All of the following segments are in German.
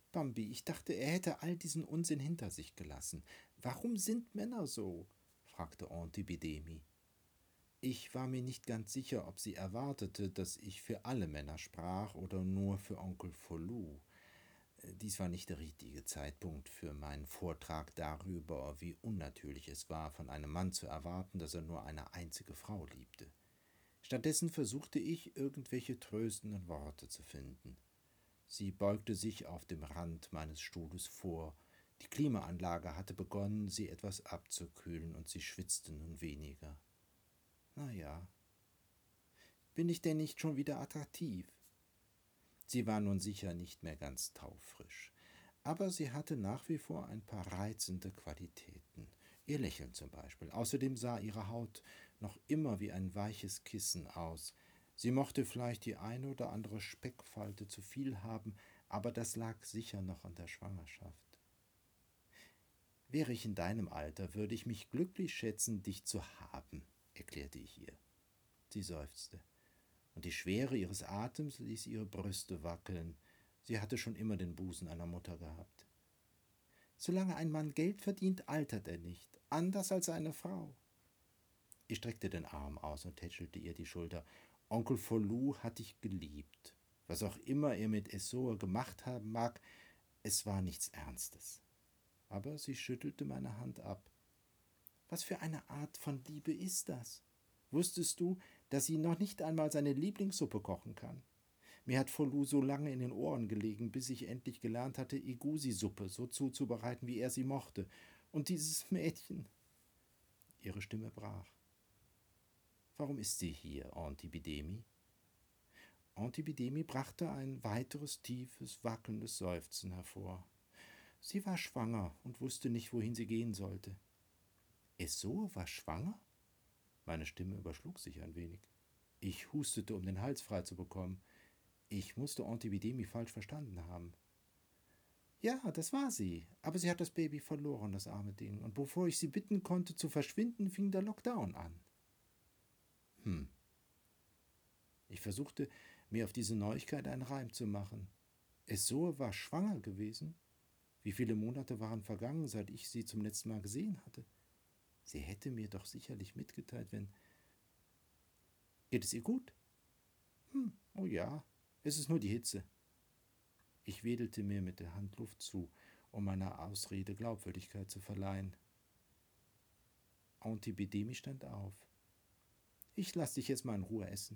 Bambi, ich dachte, er hätte all diesen Unsinn hinter sich gelassen. Warum sind Männer so? Fragte Aunt Epidemie. Ich war mir nicht ganz sicher, ob sie erwartete, dass ich für alle Männer sprach oder nur für Onkel Pholou. Dies war nicht der richtige Zeitpunkt für meinen Vortrag darüber, wie unnatürlich es war, von einem Mann zu erwarten, dass er nur eine einzige Frau liebte. Stattdessen versuchte ich, irgendwelche tröstenden Worte zu finden. Sie beugte sich auf dem Rand meines Stuhles vor. Die Klimaanlage hatte begonnen, sie etwas abzukühlen, und sie schwitzte nun weniger. Na ja, bin ich denn nicht schon wieder attraktiv? Sie war nun sicher nicht mehr ganz taufrisch, aber sie hatte nach wie vor ein paar reizende Qualitäten. Ihr Lächeln zum Beispiel. Außerdem sah ihre Haut noch immer wie ein weiches Kissen aus. Sie mochte vielleicht die eine oder andere Speckfalte zu viel haben, aber das lag sicher noch an der Schwangerschaft. Wäre ich in deinem Alter, würde ich mich glücklich schätzen, dich zu haben, erklärte ich ihr. Sie seufzte, und die Schwere ihres Atems ließ ihre Brüste wackeln. Sie hatte schon immer den Busen einer Mutter gehabt. Solange ein Mann Geld verdient, altert er nicht, anders als eine Frau. Ich streckte den Arm aus und tätschelte ihr die Schulter. Onkel Pholou hat dich geliebt. Was auch immer er mit Essor gemacht haben mag, es war nichts Ernstes. Aber sie schüttelte meine Hand ab. Was für eine Art von Liebe ist das? Wusstest du, dass sie noch nicht einmal seine Lieblingssuppe kochen kann? Mir hat Pholou so lange in den Ohren gelegen, bis ich endlich gelernt hatte, Igusi-Suppe so zuzubereiten, wie er sie mochte. Und dieses Mädchen. Ihre Stimme brach. Warum ist sie hier, Aunt Epidemie? Aunt Epidemie brachte ein weiteres tiefes, wackelndes Seufzen hervor. Sie war schwanger und wusste nicht, wohin sie gehen sollte. Essor war schwanger? Meine Stimme überschlug sich ein wenig. Ich hustete, um den Hals frei zu bekommen. Ich musste Aunt Epidemie falsch verstanden haben. Ja, das war sie. Aber sie hat das Baby verloren, das arme Ding. Und bevor ich sie bitten konnte zu verschwinden, fing der Lockdown an. Ich versuchte, mir auf diese Neuigkeit einen Reim zu machen. Essor war schwanger gewesen? Wie viele Monate waren vergangen, seit ich sie zum letzten Mal gesehen hatte? Sie hätte mir doch sicherlich mitgeteilt, wenn... Geht es ihr gut? Oh ja, es ist nur die Hitze. Ich wedelte mir mit der Hand Luft zu, um meiner Ausrede Glaubwürdigkeit zu verleihen. Aunt Epidemie stand auf. Ich lass dich jetzt mal in Ruhe essen.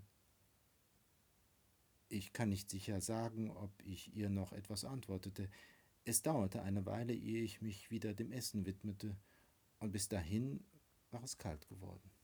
Ich kann nicht sicher sagen, ob ich ihr noch etwas antwortete. Es dauerte eine Weile, ehe ich mich wieder dem Essen widmete, und bis dahin war es kalt geworden.